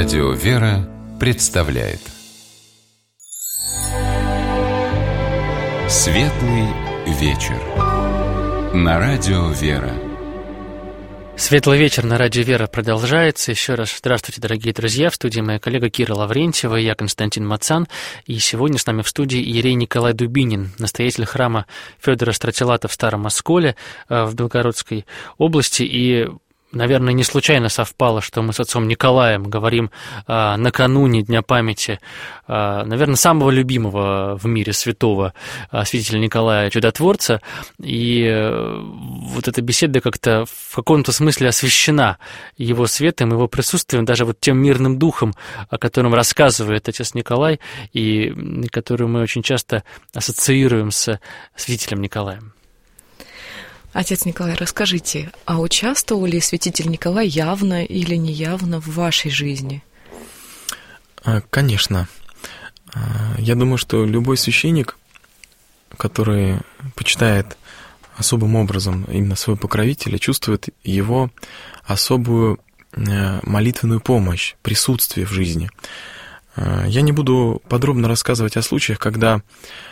Радио «Вера» представляет Светлый вечер на Радио «Вера». Светлый вечер на Радио «Вера» продолжается. Еще раз здравствуйте, дорогие друзья. В студии моя коллега Кира Лаврентьева и я, Константин Мацан. И сегодня с нами в студии иерей Николай Дубинин, настоятель храма Федора Стратилата в Старом Осколе в Белгородской области. И, наверное, не случайно совпало, что мы с отцом Николаем говорим накануне Дня памяти, наверное, самого любимого в мире святого святителя Николая Чудотворца. И вот эта беседа как-то в каком-то смысле освящена его светом, его присутствием, даже вот тем мирным духом, о котором рассказывает отец Николай, и который мы очень часто ассоциируем с святителем Николаем. Отец Николай, расскажите, а участвовал ли святитель Николай явно или неявно в вашей жизни? Конечно. Я думаю, что любой священник, который почитает особым образом именно своего покровителя, чувствует его особую молитвенную помощь, присутствие в жизни. Я не буду подробно рассказывать о случаях, когда...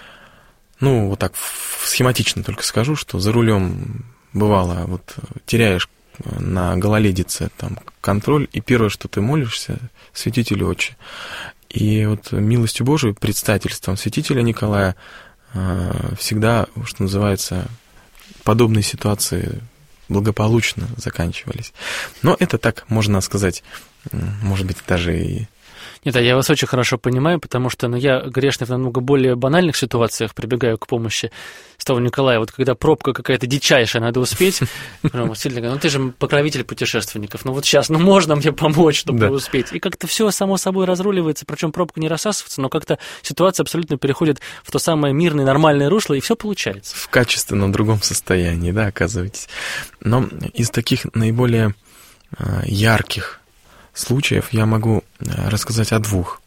вот так схематично только скажу, что за рулем бывало, вот теряешь на гололедице там контроль, и первое, что ты молишься, святителю Отче. И вот милостью Божией, предстательством святителя Николая всегда, что называется, подобные ситуации благополучно заканчивались. Но это так, можно сказать, может быть, даже и... Нет, я вас очень хорошо понимаю, потому что я грешный в намного более банальных ситуациях прибегаю к помощи святого Николая. Вот когда пробка какая-то дичайшая, надо успеть. Сильно, ты же покровитель путешественников. Вот сейчас, можно мне помочь, чтобы успеть. И как-то все само собой разруливается, причем пробка не рассасывается, но как-то ситуация абсолютно переходит в то самое мирное, нормальное русло, и все получается. В качественно другом состоянии, оказываетесь. Но из таких наиболее ярких случаев я могу рассказать о двух.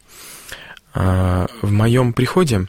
В моем приходе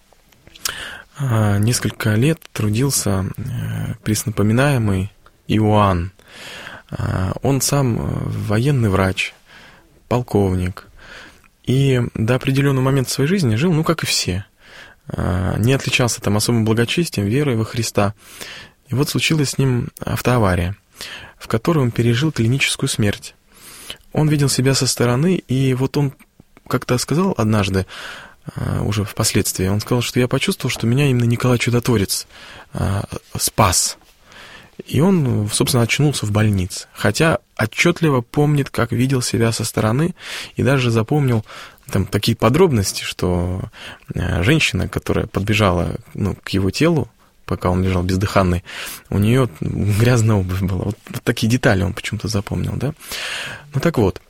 несколько лет трудился преснопоминаемый Иоанн. Он сам военный врач, полковник, и до определенного момента своей жизни жил, как и все. Не отличался там особым благочестием, верой во Христа. И вот случилась с ним автоавария, в которой он пережил клиническую смерть. Он видел себя со стороны, и вот он как-то сказал однажды, уже впоследствии, он сказал, что я почувствовал, что меня именно Николай Чудотворец спас. И он, собственно, очнулся в больнице, хотя отчетливо помнит, как видел себя со стороны, и даже запомнил там такие подробности, что женщина, которая подбежала к его телу, пока он лежал бездыханный, у нее грязная обувь была. Вот такие детали он почему-то запомнил, да? Так вот,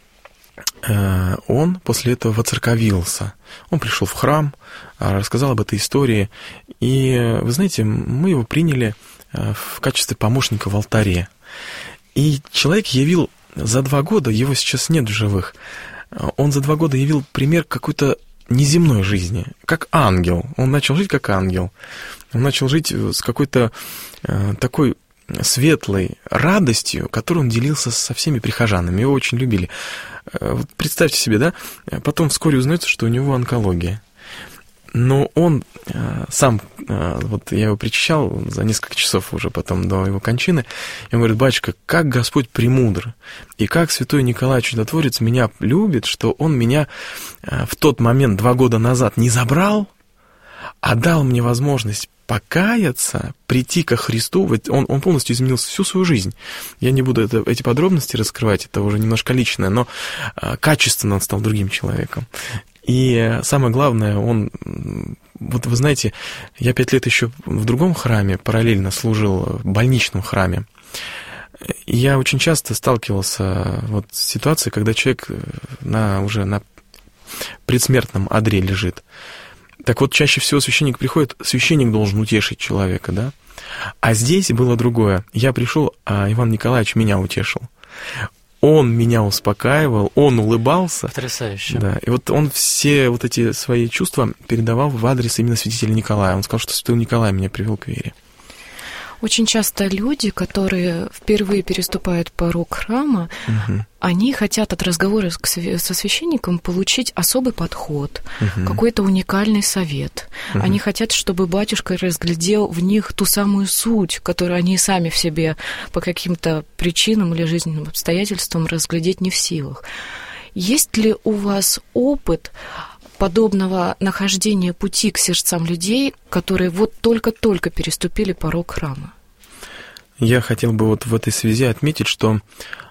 он после этого воцерковился. Он пришел в храм, рассказал об этой истории, и, вы знаете, мы его приняли в качестве помощника в алтаре. И человек явил за 2 года, его сейчас нет в живых, он за 2 года явил пример какой-то неземной жизни, как ангел. Он начал жить как ангел. Он начал жить с какой-то такой светлой радостью, которую он делился со всеми прихожанами. Его очень любили. Вот представьте себе, потом вскоре узнается, что у него онкология. Но он сам, вот я его причащал за несколько часов уже потом до его кончины, и он говорит: батюшка, как Господь премудр, и как святой Николай Чудотворец меня любит, что он меня в тот момент 2 года назад не забрал, а дал мне возможность покаяться, прийти ко Христу. Он полностью изменил всю свою жизнь. Я не буду эти подробности раскрывать, это уже немножко личное, но качественно он стал другим человеком. И самое главное, вот вы знаете, я 5 лет еще в другом храме параллельно служил, в больничном храме. И я очень часто сталкивался с ситуацией, когда человек уже на предсмертном одре лежит. Так вот, чаще всего священник приходит, священник должен утешить человека, да? А здесь было другое. Я пришел, а Иван Николаевич меня утешил. Он меня успокаивал, он улыбался. Потрясающе. Да, и вот он все эти свои чувства передавал в адрес именно святителя Николая. Он сказал, что святой Николай меня привел к вере. Очень часто люди, которые впервые переступают порог храма, они хотят от разговора со священником получить особый подход, какой-то уникальный совет. Они хотят, чтобы батюшка разглядел в них ту самую суть, которую они сами в себе по каким-то причинам или жизненным обстоятельствам разглядеть не в силах. Есть ли у вас опыт подобного нахождения пути к сердцам людей, которые вот только-только переступили порог храма? Я хотел бы вот в этой связи отметить, что,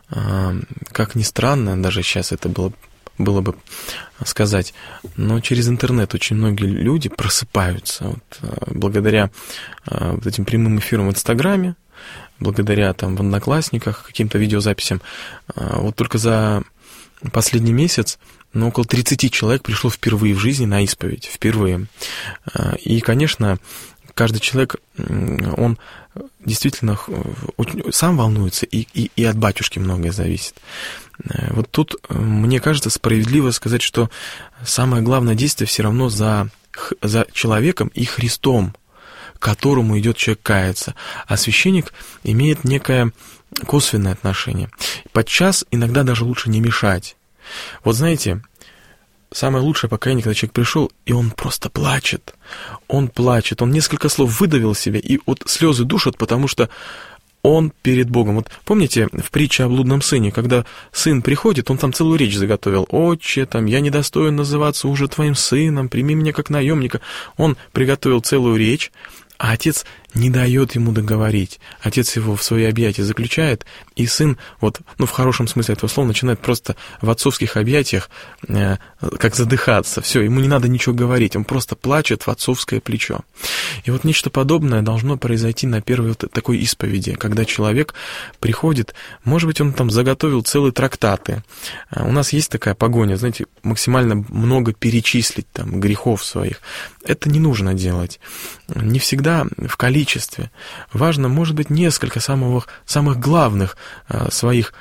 как ни странно, даже сейчас это было бы сказать, но через интернет очень многие люди просыпаются благодаря вот этим прямым эфирам в Инстаграме, благодаря там в Одноклассниках, каким-то видеозаписям. Вот только за последний месяц около 30 человек пришло впервые в жизни на исповедь, впервые. И, конечно, каждый человек, он действительно сам волнуется, и от батюшки многое зависит. Вот тут, мне кажется, справедливо сказать, что самое главное действие все равно за человеком и Христом, к которому идет человек каяться. А священник имеет некое косвенное отношение. Подчас иногда даже лучше не мешать. Вот знаете, самое лучшее покаяние, когда человек пришел, и он просто плачет. Он плачет, он несколько слов выдавил себе, и вот слезы душат, потому что он перед Богом. Вот помните в притче о блудном сыне, когда сын приходит, он там целую речь заготовил. «Отче, там, я недостоин называться уже твоим сыном, прими меня как наемника». Он приготовил целую речь, а отец не дает ему договорить. Отец его в свои объятия заключает, и сын, в хорошем смысле этого слова, начинает просто в отцовских объятиях как задыхаться. Все, ему не надо ничего говорить, он просто плачет в отцовское плечо. И вот нечто подобное должно произойти на первой такой исповеди, когда человек приходит, может быть, он там заготовил целые трактаты. У нас есть такая погоня, знаете, максимально много перечислить там грехов своих. Это не нужно делать. Не всегда в количестве. Важно, может быть, несколько самых главных своих,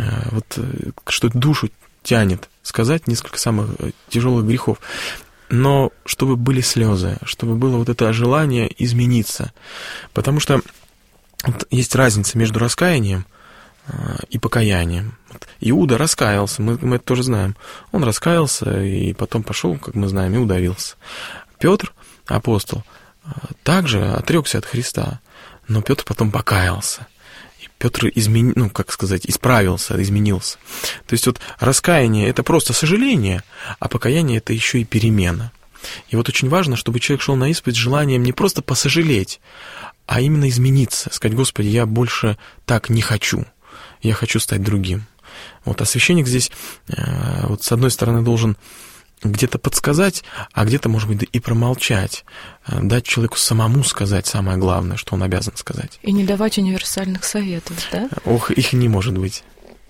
что душу тянет, сказать несколько самых тяжелых грехов. Но чтобы были слезы, чтобы было это желание измениться. Потому что есть разница между раскаянием и покаянием. Иуда раскаялся, мы это тоже знаем. Он раскаялся и потом пошел, как мы знаем, и удавился. Петр, апостол, также отрекся от Христа, но Петр потом покаялся. И Петр исправился, изменился. То есть раскаяние — это просто сожаление, а покаяние — это еще и перемена. И очень важно, чтобы человек шел на исповедь с желанием не просто посожалеть, а именно измениться, сказать: «Господи, я больше так не хочу, я хочу стать другим». А священник здесь, с одной стороны, должен где-то подсказать, а где-то, может быть, и промолчать, дать человеку самому сказать самое главное, что он обязан сказать. И не давать универсальных советов, да? Их не может быть.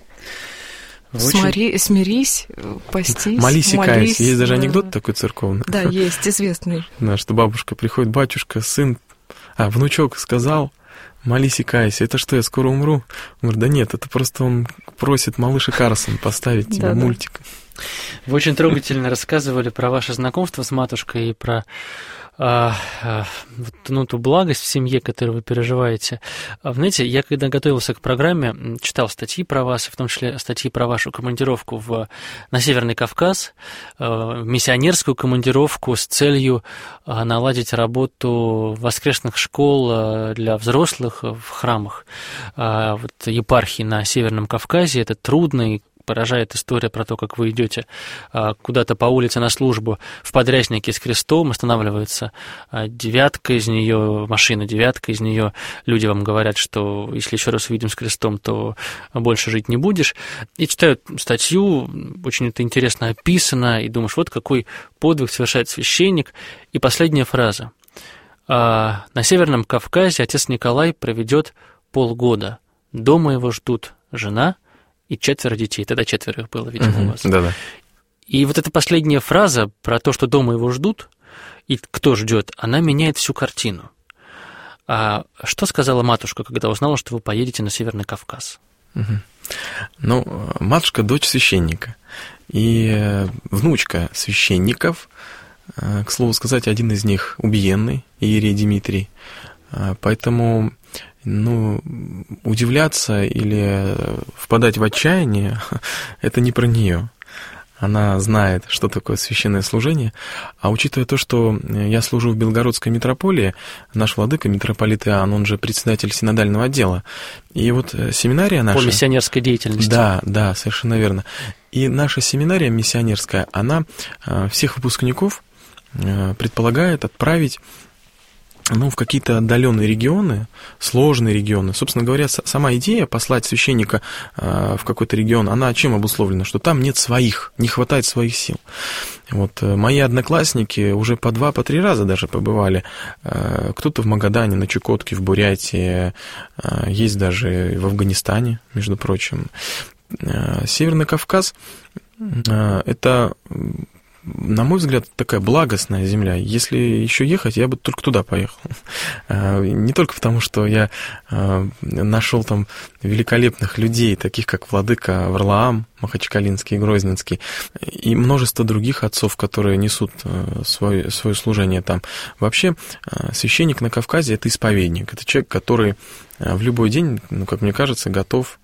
Смирись, постись, молись и кайся. Есть даже анекдот такой церковный. Да, есть, известный. Да, что бабушка приходит: «Батюшка, внучок сказал, молись и кайся. Это что, я скоро умру?» Он говорит: «Да нет, это просто он просит малыша Карлсон поставить тебе мультик». Вы очень трогательно рассказывали про ваше знакомство с матушкой и про ту благость в семье, которую вы переживаете. Знаете, я когда готовился к программе, читал статьи про вас, в том числе статьи про вашу командировку на Северный Кавказ, миссионерскую командировку с целью наладить работу воскресных школ для взрослых в храмах епархии на Северном Кавказе. Это трудный, поражает история про то, как вы идете куда-то по улице на службу в подряснике с крестом, останавливается девятка из нее, машина девятка из нее, люди вам говорят, что если еще раз увидим с крестом, то больше жить не будешь. И читают статью, очень это интересно описано, и думаешь, вот какой подвиг совершает священник. И последняя фраза. На Северном Кавказе отец Николай проведет полгода. Дома его ждут жена и 4 детей. Тогда 4 их было, видимо, у вас. Да-да. И эта последняя фраза про то, что дома его ждут, и кто ждет, она меняет всю картину. А что сказала матушка, когда узнала, что вы поедете на Северный Кавказ? Матушка — дочь священника. И внучка священников, к слову сказать, один из них убиенный, иерей Дмитрий. Поэтому удивляться или впадать в отчаяние, это не про нее. Она знает, что такое священное служение. А учитывая то, что я служу в Белгородской митрополии, наш владыка, митрополит Иоанн, он же председатель синодального отдела. И вот семинария наша... По миссионерской деятельности. Да, совершенно верно. И наша семинария миссионерская, она всех выпускников предполагает отправить в какие-то отдаленные регионы, сложные регионы. Собственно говоря, сама идея послать священника в какой-то регион, она чем обусловлена? Что там нет своих, не хватает своих сил. Вот мои одноклассники уже по 2-3 раза даже побывали. Кто-то в Магадане, на Чукотке, в Бурятии, есть даже в Афганистане, между прочим. Северный Кавказ – это... на мой взгляд, такая благостная земля. Если еще ехать, я бы только туда поехал. Не только потому, что я нашел там великолепных людей, таких как владыка Варлаам, Махачкалинский, Грозненский, и множество других отцов, которые несут свое служение там. Вообще, священник на Кавказе – это исповедник. Это человек, который в любой день, как мне кажется, готов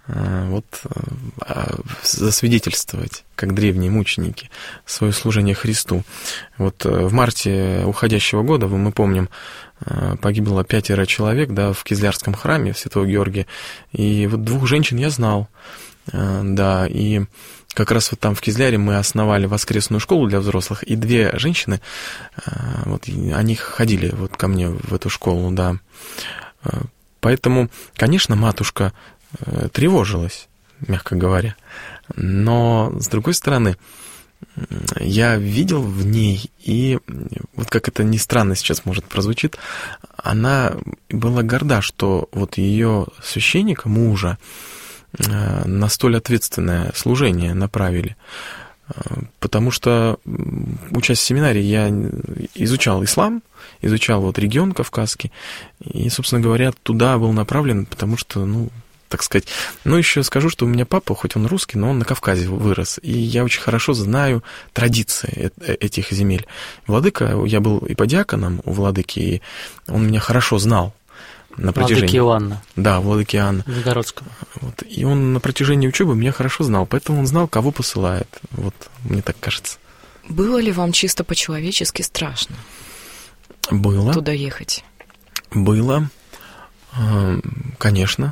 засвидетельствовать, как древние мученики, свое служение Христу. Вот в марте уходящего года, мы помним, погибло 5 человек, в Кизлярском храме Святого Георгия, и вот 2 женщин я знал, и как раз вот там в Кизляре мы основали воскресную школу для взрослых, и 2 женщины, они ходили ко мне в эту школу, Поэтому, конечно, матушка тревожилась, мягко говоря. Но, с другой стороны, я видел в ней, и вот как это ни странно сейчас, может, прозвучит, она была горда, что вот ее священника, мужа, на столь ответственное служение направили. Потому что, учась в семинарии, я изучал ислам, изучал регион Кавказский, и, собственно говоря, туда был направлен, потому что, так сказать. Еще скажу, что у меня папа, хоть он русский, но он на Кавказе вырос, и я очень хорошо знаю традиции этих земель. Владыка, я был и подьяконом у владыки, и он меня хорошо знал на протяжении... Владыки Иоанна. Да, владыки Иоанна. Белгородского. И он на протяжении учебы меня хорошо знал, поэтому он знал, кого посылает. Мне так кажется. Было ли вам чисто по-человечески страшно? Было. Туда ехать? Было. Конечно.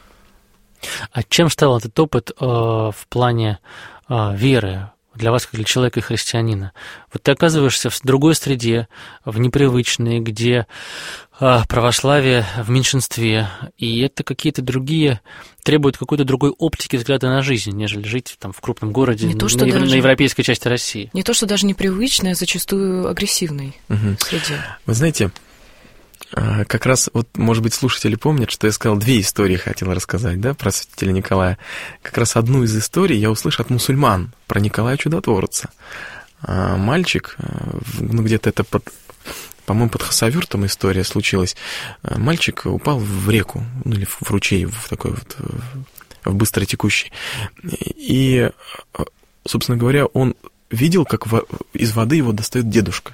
А чем стал этот опыт в плане веры для вас, как для человека и христианина? Вот ты оказываешься в другой среде, в непривычной, где православие в меньшинстве, и это какие-то другие, требуют какой-то другой оптики взгляда на жизнь, нежели жить там в крупном городе, на европейской части России. Не то, что даже непривычной, а зачастую агрессивной среде. Вы знаете, как раз, может быть, слушатели помнят, что я сказал, 2 истории хотел рассказать, про святителя Николая. Как раз одну из историй я услышал от мусульман про Николая Чудотворца. Мальчик, где-то это по-моему, под Хасавюртом история случилась. Мальчик упал в реку, или в ручей, в такой в быстро текущий. И, собственно говоря, он видел, как из воды его достает дедушка.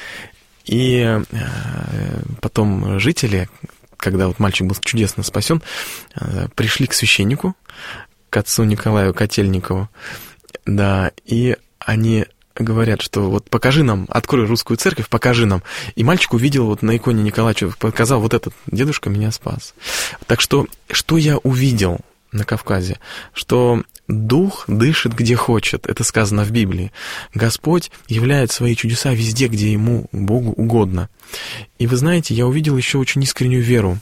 И потом жители, когда мальчик был чудесно спасен, пришли к священнику, к отцу Николаю Котельникову, и они говорят, что покажи нам, открой русскую церковь, покажи нам. И мальчик увидел на иконе Николая, показал, этот дедушка меня спас. Так что я увидел на Кавказе? Что Дух дышит где хочет, это сказано в Библии. Господь являет свои чудеса везде, где Ему, Богу, угодно. И вы знаете, я увидел еще очень искреннюю веру.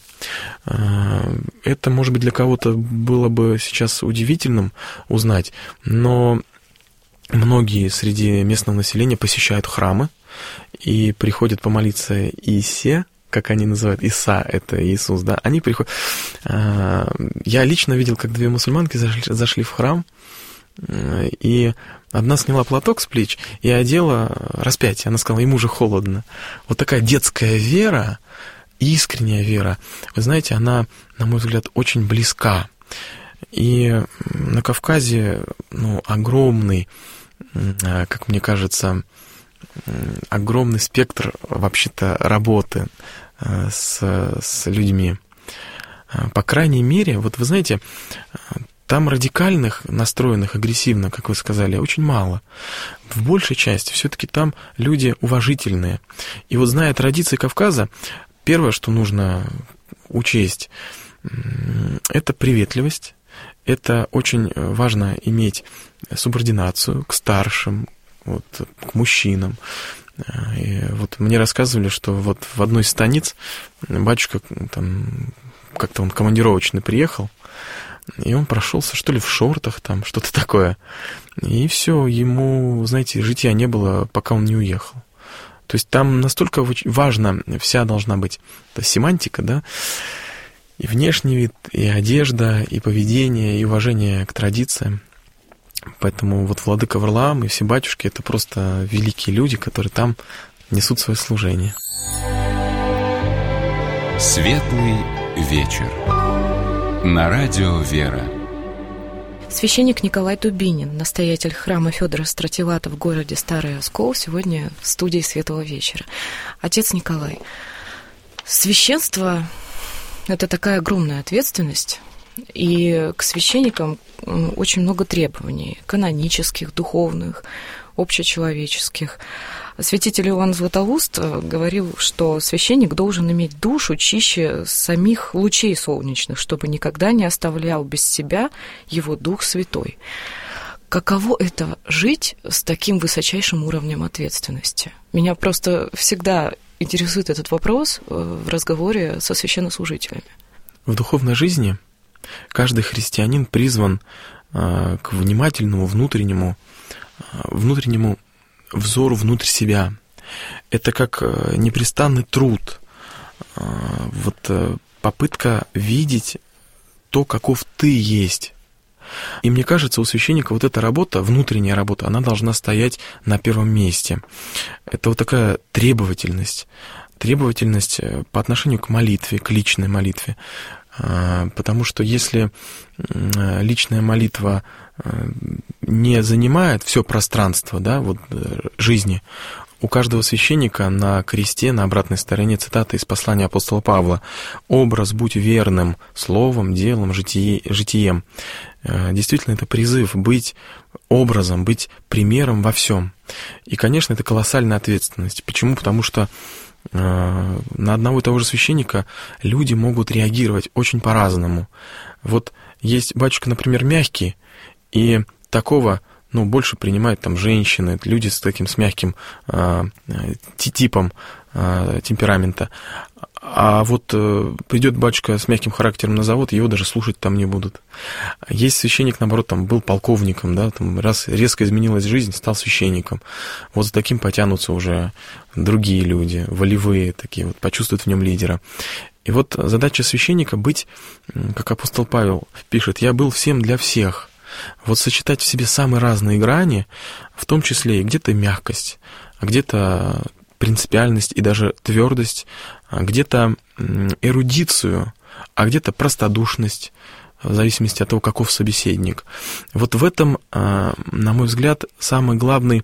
Это, может быть, для кого-то было бы сейчас удивительным узнать, но многие среди местного населения посещают храмы и приходят помолиться Исе, как они называют, Иса, это Иисус, они приходят. Я лично видел, как 2 мусульманки зашли в храм, и одна сняла платок с плеч и одела распятие. Она сказала, ему же холодно. Вот такая детская вера, искренняя вера, вы знаете, она, на мой взгляд, очень близка. И на Кавказе, огромный, как мне кажется, огромный спектр вообще-то работы с людьми. по крайней мере, вот вы знаете, там радикальных, настроенных агрессивно, как вы сказали, очень мало. В большей части все-таки там люди уважительные. И вот, зная традиции Кавказа, первое, что нужно учесть, это приветливость. Это очень важно иметь субординацию к старшим, вот, к мужчинам. И вот мне рассказывали, что вот в одной из станиц батюшка там как-то он командировочно приехал, и он прошелся, что ли, в шортах, там, что-то такое. И все, ему, знаете, житья не было, пока он не уехал. То есть там настолько важна вся должна быть семантика, да, и внешний вид, и одежда, и поведение, и уважение к традициям. Поэтому вот владыка Варлаам и все батюшки — это просто великие люди, которые там несут свое служение. Светлый вечер. На радио «Вера». Священник Николай Дубинин, настоятель храма Федора Стратилата в городе Старый Оскол, сегодня в студии «Светлого вечера». Отец Николай, священство — это такая огромная ответственность, и к священникам очень много требований, канонических, духовных, общечеловеческих. Святитель Иоанн Златоуст говорил, что священник должен иметь душу чище самих лучей солнечных, чтобы никогда не оставлял без себя его Дух Святой. Каково это жить с таким высочайшим уровнем ответственности? Меня просто всегда интересует этот вопрос в разговоре со священнослужителями. В духовной жизни каждый христианин призван к внимательному внутреннему взору внутрь себя. Это как непрестанный труд, вот попытка видеть то, каков ты есть. И мне кажется, у священника вот эта работа, внутренняя работа, она должна стоять на первом месте. Это вот такая требовательность по отношению к молитве, к личной молитве. Потому что если личная молитва не занимает все пространство, да, вот, жизни, у каждого священника на кресте, на обратной стороне цитата из послания апостола Павла: «Образ будь верным словом, делом, житием». Действительно, это призыв быть образом, быть примером во всем. И, конечно, это колоссальная ответственность. Почему? Потому что на одного и того же священника люди могут реагировать очень по-разному. Вот есть батюшка, например, мягкий, и такого, больше принимают там женщины, люди с таким, с мягким типом темперамента. А вот придет батюшка с мягким характером на завод, его даже слушать там не будут. Есть священник, наоборот, там был полковником, да, там раз резко изменилась жизнь, стал священником. Вот за таким потянутся уже другие люди, волевые такие, вот, почувствуют в нем лидера. И вот задача священника быть, как апостол Павел пишет: «Я был всем для всех». Вот сочетать в себе самые разные грани, в том числе и где-то мягкость, а где-то принципиальность и даже твердость, где-то эрудицию, а где-то простодушность, в зависимости от того, каков собеседник. Вот в этом, на мой взгляд, самый главный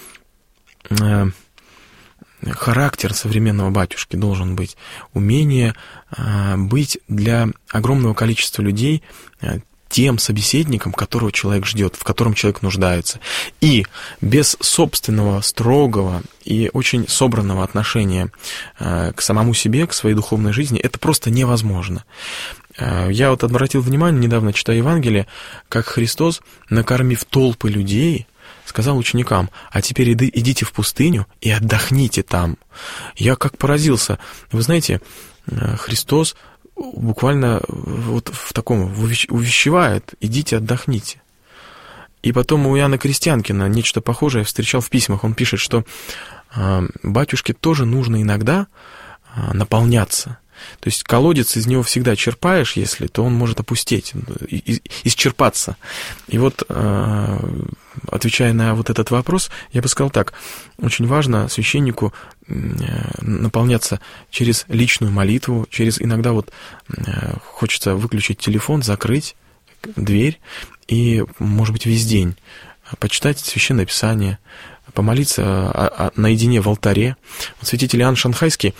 характер современного батюшки должен быть. Умение быть для огромного количества людей тем собеседником, которого человек ждет, в котором человек нуждается. И без собственного, строгого и очень собранного отношения к самому себе, к своей духовной жизни, это просто невозможно. Я вот обратил внимание, недавно читая Евангелие, как Христос, накормив толпы людей, сказал ученикам: «А теперь идите в пустыню и отдохните там». Я как поразился. Вы знаете, Христос буквально вот в таком увещевает: идите, отдохните. И потом у Иоанна Крестьянкина нечто похожее я встречал в письмах. Он пишет, что батюшке тоже нужно иногда наполняться. То есть колодец, из него всегда черпаешь, если, то он может опустеть, исчерпаться. И вот, отвечая на вот этот вопрос, я бы сказал так: очень важно священнику наполняться через личную молитву, через иногда вот хочется выключить телефон, закрыть дверь и, может быть, весь день почитать Священное Писание, помолиться наедине в алтаре. Вот святитель Иоанн Шанхайский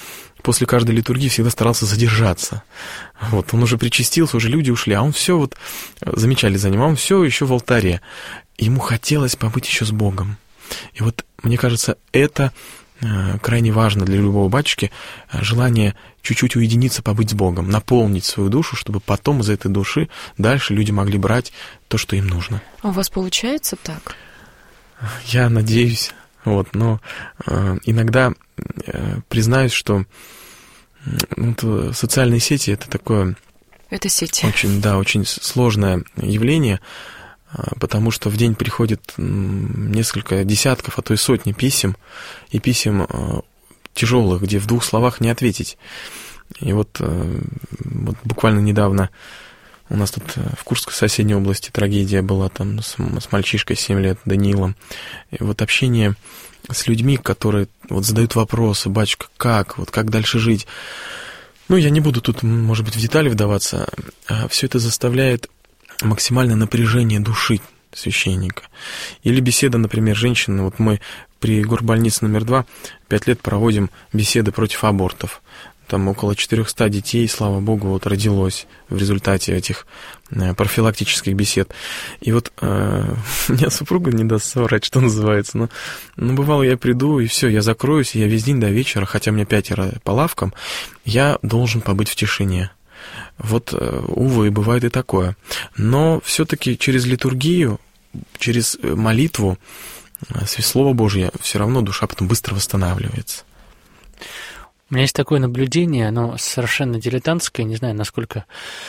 после каждой литургии всегда старался задержаться. Вот, он уже причастился, уже люди ушли, а он все вот замечали за ним, а он все еще в алтаре. Ему хотелось побыть еще с Богом. И вот, мне кажется, это крайне важно для любого батюшки, желание чуть-чуть уединиться, побыть с Богом, наполнить свою душу, чтобы потом из этой души дальше люди могли брать то, что им нужно. А у вас получается так? Я надеюсь, вот, но иногда признаюсь, что социальные сети — это такое... Это сети. Очень сложное явление, потому что в день приходит несколько десятков, а то и сотни писем, и писем тяжелых, где в 2 словах не ответить. И вот буквально недавно у нас тут в Курской соседней области трагедия была там с мальчишкой 7 лет, Даниилом. И вот общение с людьми, которые вот задают вопросы: батюшка, как дальше жить? Ну, я не буду тут, может быть, в детали вдаваться. Все это заставляет максимальное напряжение души священника. Или беседа, например, женщины. Вот мы при горбольнице номер 2 5 лет проводим беседы против абортов. Там около 400 детей, слава Богу, вот родилось в результате этих профилактических бесед. И вот меня супруга не даст соврать, что называется. Но бывало, я приду, и все, я закроюсь, и я весь день до вечера, хотя у меня 5 по лавкам, я должен побыть в тишине. Вот, увы, бывает и такое. Но все-таки через литургию, через молитву, Слово Божье, все равно душа потом быстро восстанавливается. У меня есть такое наблюдение, оно совершенно дилетантское, не знаю, насколько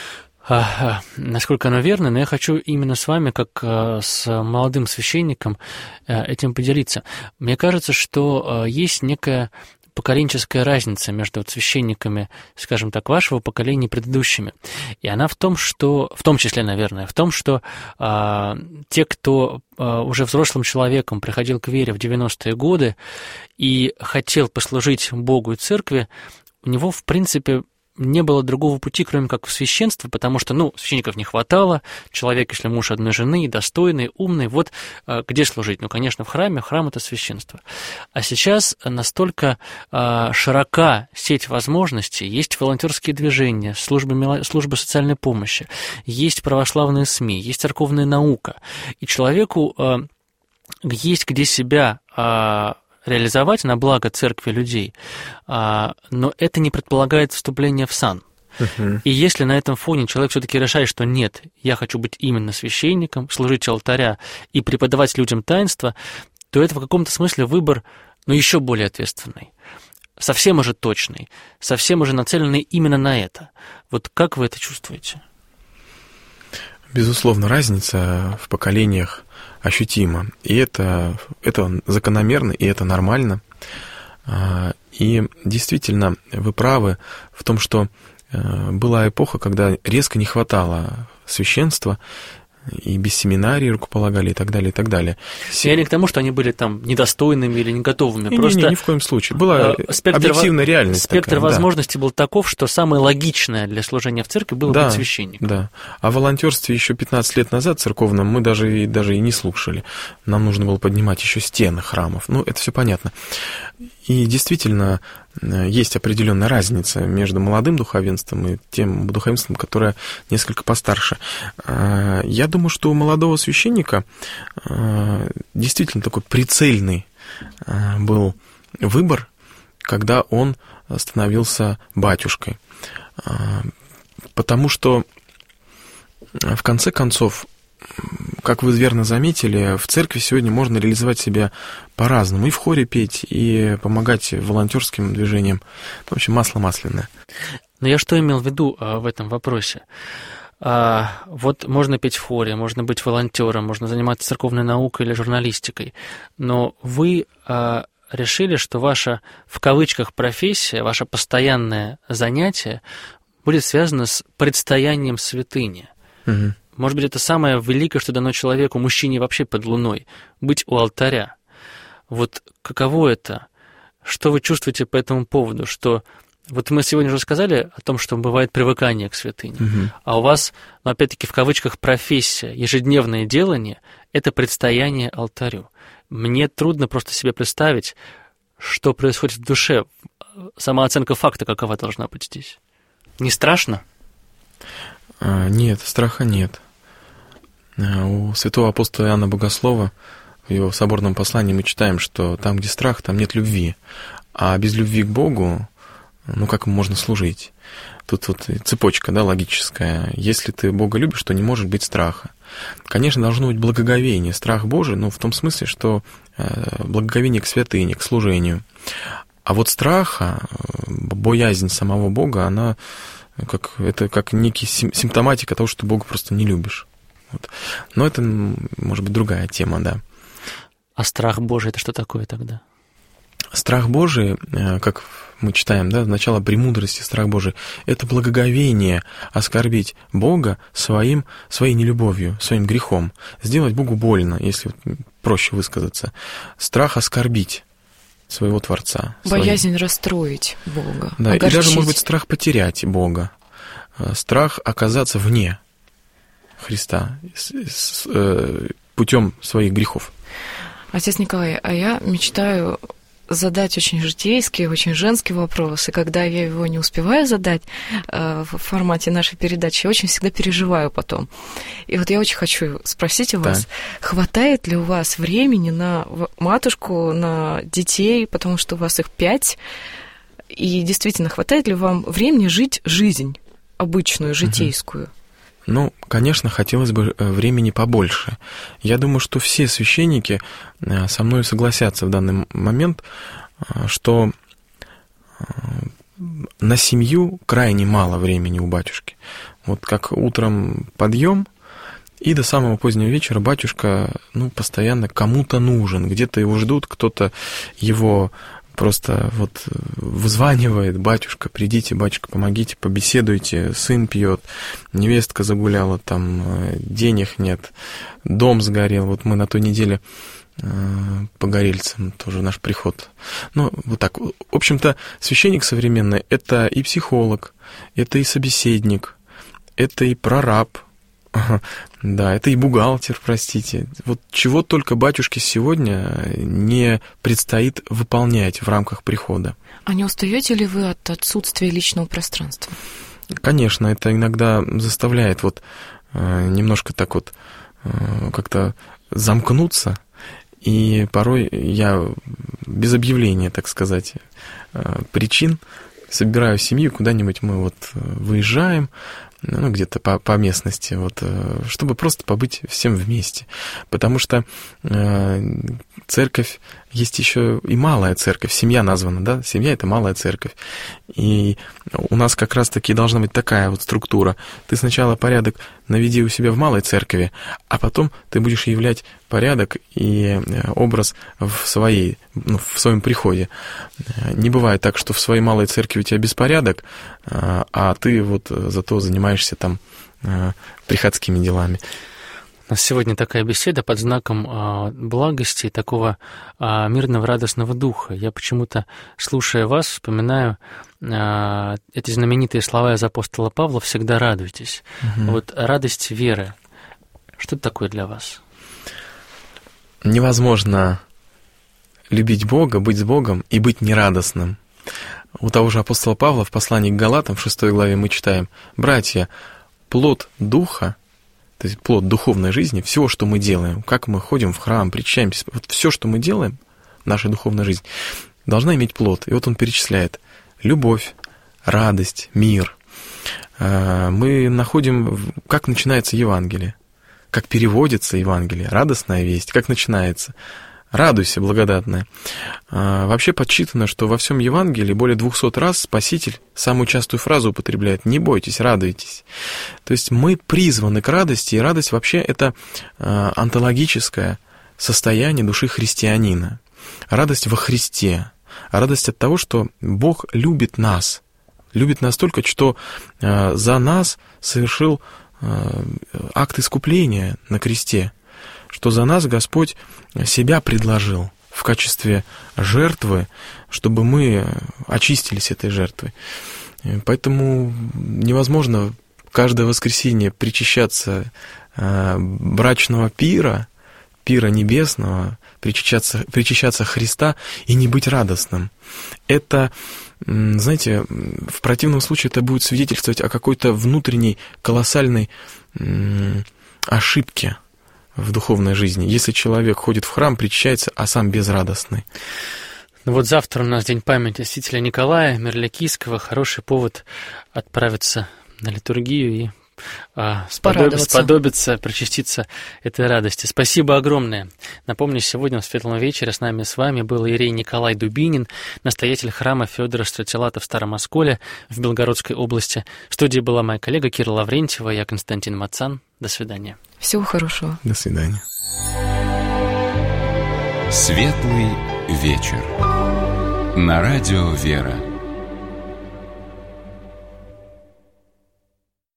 оно верно, но я хочу именно с вами, как с молодым священником, этим поделиться. Мне кажется, что есть некая поколенческая разница между священниками, скажем так, вашего поколения и предыдущими. И она в том, что, в том числе, наверное, в том, что те, кто уже взрослым человеком приходил к вере в 90-е годы и хотел послужить Богу и церкви, у него, в принципе, не было другого пути, кроме как в священство, потому что, священников не хватало, человек, если муж одной жены, достойный, умный, вот где служить? Конечно, в храме, храм — это священство. А сейчас настолько широка сеть возможностей, есть волонтерские движения, службы социальной помощи, есть православные СМИ, есть церковная наука, и человеку есть где себя реализовать на благо церкви людей, но это не предполагает вступление в сан. И если на этом фоне человек все-таки решает, что нет, я хочу быть именно священником, служить у алтаря и преподавать людям таинство, то это в каком-то смысле выбор, еще более ответственный, совсем уже точный, совсем уже нацеленный именно на это. Вот как вы это чувствуете? Безусловно, разница в поколениях ощутимо. И это закономерно, и это нормально. И действительно, вы правы в том, что была эпоха, когда резко не хватало священства, и без семинарии рукополагали, и так далее, и так далее. Я не к тому, что они были там недостойными или не готовыми. Ни в коем случае. Была объективная реальность. Спектр возможностей был таков, что самое логичное для служения в церкви было быть священником. Да. О волонтерстве еще 15 лет назад церковном мы даже и не слушали. Нам нужно было поднимать еще стены храмов. Это все понятно. И действительно, есть определенная разница между молодым духовенством и тем духовенством, которое несколько постарше. Я думаю, что у молодого священника действительно такой прицельный был выбор, когда он становился батюшкой. Потому что, в конце концов, как вы верно заметили, в церкви сегодня можно реализовать себя по-разному. И в хоре петь, и помогать волонтерским движениям. В общем, масло масляное. Но я что имел в виду в этом вопросе? Вот можно петь в хоре, можно быть волонтером, можно заниматься церковной наукой или журналистикой. Но вы решили, что ваша, в кавычках, профессия, ваше постоянное занятие будет связано с предстоянием святыни. Угу. Может быть, это самое великое, что дано человеку, мужчине вообще под луной, быть у алтаря. Вот каково это? Что вы чувствуете по этому поводу? Что вот мы сегодня уже сказали о том, что бывает привыкание к святыне, а у вас, опять-таки, в кавычках, профессия, ежедневное делание — это предстояние алтарю. Мне трудно просто себе представить, что происходит в душе? Самооценка факта какова должна быть здесь? Не страшно? Нет, страха нет. У святого апостола Иоанна Богослова в его соборном послании мы читаем, что там, где страх, там нет любви. А без любви к Богу, как ему можно служить? Тут вот цепочка, да, логическая. Если ты Бога любишь, то не может быть страха. Конечно, должно быть благоговение, страх Божий, в том смысле, что благоговение к святыне, к служению. А вот страха, боязнь самого Бога, она это как некий симптоматика того, что ты Бога просто не любишь. Вот. Но это, может быть, другая тема, да. А страх Божий — это что такое тогда? Страх Божий, как мы читаем, да, начало премудрости, страх Божий, это благоговение оскорбить Бога своей нелюбовью, своим грехом, сделать Богу больно, если проще высказаться. Страх оскорбить своего Творца. Боязнь расстроить Бога, да, огорчить. И даже, может быть, страх потерять Бога, страх оказаться вне Христа путем своих грехов. Отец Николай, а я мечтаю задать очень житейский, очень женский вопрос, и когда я его не успеваю задать в формате нашей передачи, я очень всегда переживаю потом. И вот я очень хочу спросить у вас, хватает ли у вас времени на матушку, на детей, потому что у вас их 5, и действительно, хватает ли вам времени жить жизнь обычную, житейскую? Конечно, хотелось бы времени побольше. Я думаю, что все священники со мной согласятся в данный момент, что на семью крайне мало времени у батюшки. Вот как утром подъем, и до самого позднего вечера батюшка, постоянно кому-то нужен. Где-то его ждут, кто-то его просто вызванивает: батюшка, придите, батюшка, помогите, побеседуйте, сын пьет, невестка загуляла, денег нет, дом сгорел. Мы на той неделе по Горельцам, тоже наш приход. Вот так. В общем-то, священник современный — это и психолог, это и собеседник, это и прораб, да, это и бухгалтер, простите. Чего только батюшке сегодня не предстоит выполнять в рамках прихода. А не устаете ли вы от отсутствия личного пространства? Конечно, это иногда заставляет немножко так как-то замкнуться, и порой я без объявления, так сказать, причин собираю семью, куда-нибудь мы выезжаем, где-то по местности, чтобы просто побыть всем вместе. Потому что церковь, есть еще и малая церковь, семья названа, да? Семья — это малая церковь. И у нас как раз-таки должна быть такая структура. Ты сначала порядок наведи у себя в малой церкви, а потом ты будешь являть порядок и образ в своем приходе. Не бывает так, что в своей малой церкви у тебя беспорядок, а ты зато занимаешься приходскими делами. У нас сегодня такая беседа под знаком благости, такого мирного, радостного духа. Я почему-то, слушая вас, вспоминаю эти знаменитые слова из апостола Павла: «Всегда радуйтесь». Угу. Радость веры. Что это такое для вас? Невозможно любить Бога, быть с Богом и быть нерадостным. У того же апостола Павла в послании к Галатам в 6 главе мы читаем: «Братья, плод Духа», то есть плод духовной жизни, всего, что мы делаем, как мы ходим в храм, причащаемся, все, что мы делаем, наша духовная жизнь, должна иметь плод. И он перечисляет: любовь, радость, мир. Мы находим, как начинается Евангелие, как переводится Евангелие, радостная весть, как начинается. Радуйся, благодатная. Вообще подсчитано, что во всем Евангелии более 200 раз Спаситель самую частую фразу употребляет: «Не бойтесь, радуйтесь». То есть мы призваны к радости, и радость вообще это онтологическое состояние души христианина. Радость во Христе, радость от того, что Бог любит нас настолько, что за нас совершил акт искупления на кресте, что за нас Господь себя предложил в качестве жертвы, чтобы мы очистились этой жертвой. Поэтому невозможно каждое воскресенье причащаться брачного пира, пира небесного, причащаться Христа и не быть радостным. Это, знаете, в противном случае это будет свидетельствовать о какой-то внутренней колоссальной ошибке в духовной жизни, если человек ходит в храм, причащается, а сам безрадостный. Ну вот завтра у нас День памяти святителя Николая Мирликийского, хороший повод отправиться на литургию и сподобиться, причаститься этой радости. Спасибо огромное. Напомню, сегодня в Светлом вечере с нами с вами был иерей Николай Дубинин, настоятель храма Феодора Стратилата в Старом Осколе в Белгородской области. В студии была моя коллега Кира Лаврентьева, я Константин Мацан. До свидания. Всего хорошего. До свидания. Светлый вечер. На радио «Вера».